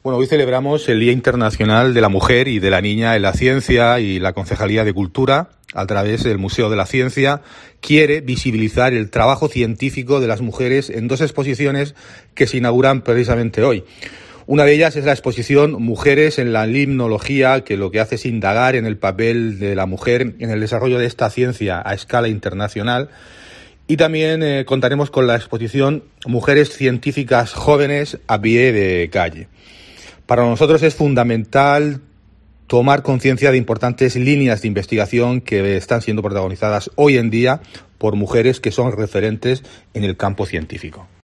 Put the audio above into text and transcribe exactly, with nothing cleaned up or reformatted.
Bueno, hoy celebramos el Día Internacional de la Mujer y de la Niña en la Ciencia, y la Concejalía de Cultura, a través del Museo de la Ciencia, quiere visibilizar el trabajo científico de las mujeres en dos exposiciones que se inauguran precisamente hoy. Una de ellas es la exposición Mujeres en la Limnología, que lo que hace es indagar en el papel de la mujer en el desarrollo de esta ciencia a escala internacional. Y también eh, contaremos con la exposición Mujeres Científicas Jóvenes a pie de calle. Para nosotros es fundamental tomar conciencia de importantes líneas de investigación que están siendo protagonizadas hoy en día por mujeres que son referentes en el campo científico.